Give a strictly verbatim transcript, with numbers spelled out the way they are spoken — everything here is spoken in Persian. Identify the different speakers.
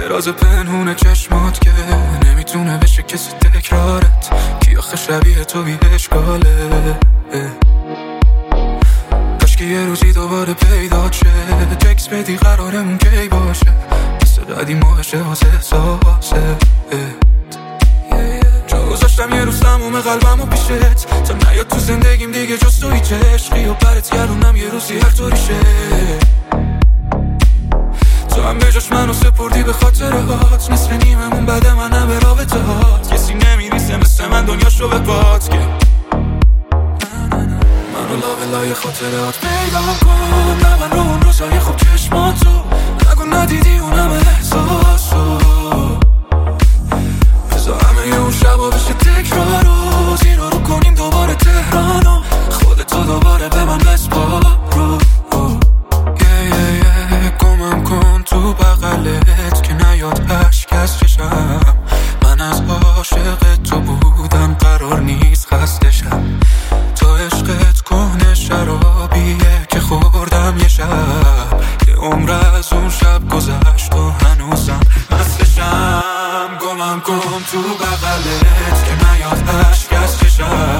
Speaker 1: راز پنهون چشمات که نمیتونه بشه کسی تکرارت، کی آخه شبیه تو بی اشکاله. کاشکی یه روزی دوباره پیدا شه، تکس بدی قرارمون کی باشه، قصه قدیم باشه واسه احساسه. جا گذاشتم یه روز تموم قلبم و پیشت، تا نیاد تو زندگیم دیگه جز تو هیچ عشقی، و برت گردونم یه روزی هر طوری شه. تو هم به جاش منو سپردی به خاطرهات، مثل نیممون بعد منم به رابطه هات. کسی نمیریسه مثل من دنیاشو به باد که منو لا لای خاطرات پیدا کن. نبن رو اون روزای خوب چشماتو، نگو ندیدی اونم احساسو. بذار همه اون شبا بشه تکرارو، زیرا رو کنیم دوباره تهرانو، خودتو دوباره به من بسپارو. گمم کن تو بغلت که نیاد اشک از چشم، من از عاشق تو بودم قرار نیست خسته شم. تو عشقت کهنه شرابیه که خوردم یه شب، که عمر از اون شب گذشت و هنوزم مستشم. گمم کن تو بغلت که نیاد اشک از چشم،